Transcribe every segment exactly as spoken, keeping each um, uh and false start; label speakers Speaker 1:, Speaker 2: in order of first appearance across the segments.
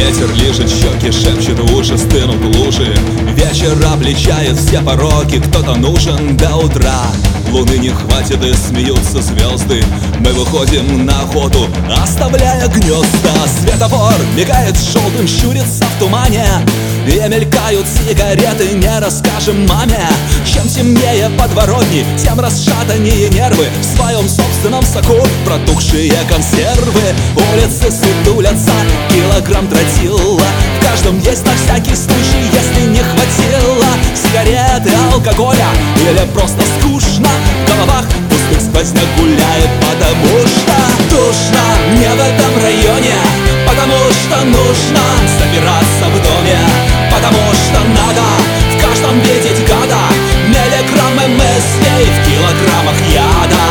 Speaker 1: Ветер лижет щеки, шепчет в уши, стынут лужи. Вечер обличает все пороки, кто-то нужен до утра. Луны не хватит и смеются звезды. Мы выходим на охоту, оставляя гнезда. Светофор мигает желтым, щурится в тумане, и мелькают сигареты, не расскажем маме. Чем темнее подворотни, тем расшатаннее нервы. В своем собственном соку протухшие консервы. Улицы сутулятся, килограмм тротила. В каждом есть на всякий случай, если не хватило сигареты, алкоголя или просто скучно. В головах пустых сквозняк гуляет, потому что душно мне в этом районе, потому что нужно собираться в доме, потому что надо в каждом видеть гада. Миллиграммы мыслей в килограммах яда.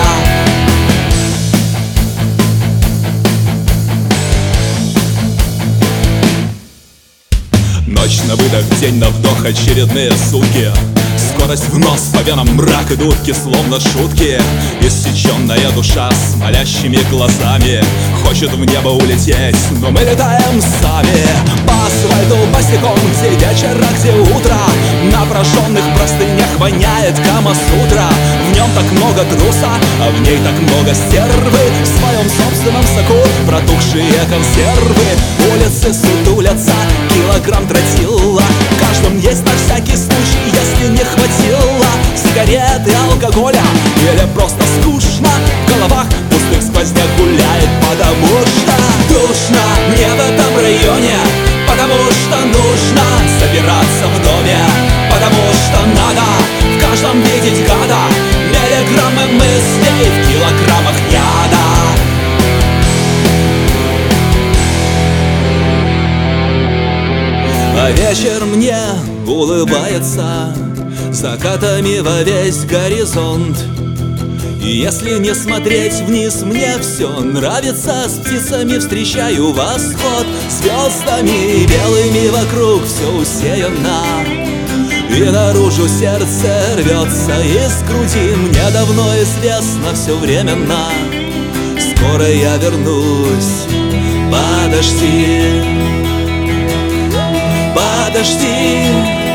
Speaker 1: Ночь на выдох, день на вдох, очередные сутки. Скорость в нос, по венам мрак идут словно шутки. Иссеченная душа с молящими глазами хочет в небо улететь, но мы летаем сами. По асфальту босиком, где вечер, а где утро. На прожженных простынях воняет Камасутра. В нем так много труса, а в ней так много стервы. В своем собственном соку протухшие консервы. Улицы сутулятся, килограмм тротила. В каждом есть на всякий случай, если не хватило сигареты, алкоголя или просто скучно. В головах пустых сквозняк гуляет, потому что душно мне в этом районе, потому что нужно собираться в доме, потому что надо в каждом видеть гада. Миллиграммы мыслей в килограммах яда. А вечер мне улыбается закатами во весь горизонт. И если не смотреть вниз, мне все нравится. С птицами встречаю восход, звездами белыми вокруг все усеяно. И наружу сердце рвется из груди. Мне давно известно все временно. Скоро я вернусь, подожди, подожди.